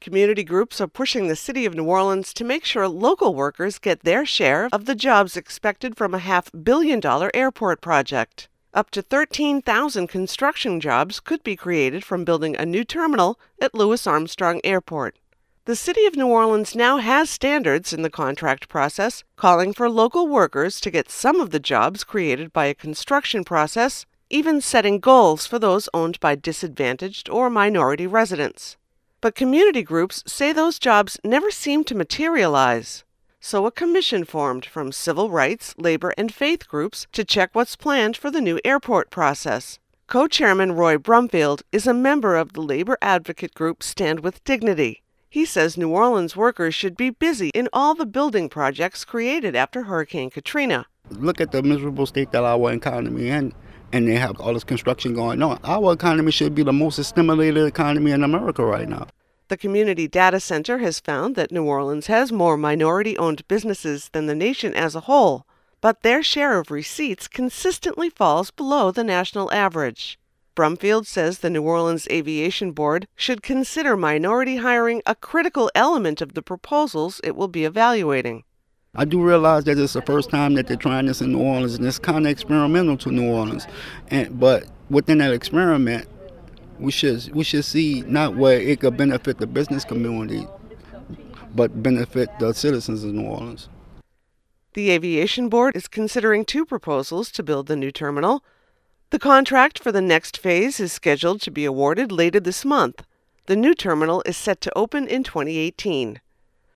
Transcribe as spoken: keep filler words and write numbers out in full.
community groups are pushing the city of New Orleans to make sure local workers get their share of the jobs expected from a half billion dollar airport project. Up to thirteen thousand construction jobs could be created from building a new terminal at Louis Armstrong Airport. The city of New Orleans now has standards in the contract process calling for local workers to get some of the jobs created by a construction process, even setting goals for those owned by disadvantaged or minority residents. But community groups say those jobs never seem to materialize. So a commission formed from civil rights, labor, and faith groups to check what's planned for the new airport process. Co-chairman Roy Brumfield is a member of the labor advocate group Stand with Dignity. He says New Orleans workers should be busy in all the building projects created after Hurricane Katrina. Look at the miserable state that our economy in, and they have all this construction going on. Our economy should be the most stimulated economy in America right now. The Community Data Center has found that New Orleans has more minority-owned businesses than the nation as a whole, but their share of receipts consistently falls below the national average. Brumfield says the New Orleans Aviation Board should consider minority hiring a critical element of the proposals it will be evaluating. I do realize that it's the first time that they're trying this in New Orleans, and it's kind of experimental to New Orleans. And but within that experiment, we should we should see not where it could benefit the business community, but benefit the citizens of New Orleans. The Aviation Board is considering two proposals to build the new terminal. The contract for the next phase is scheduled to be awarded later this month. The new terminal is set to open in twenty eighteen.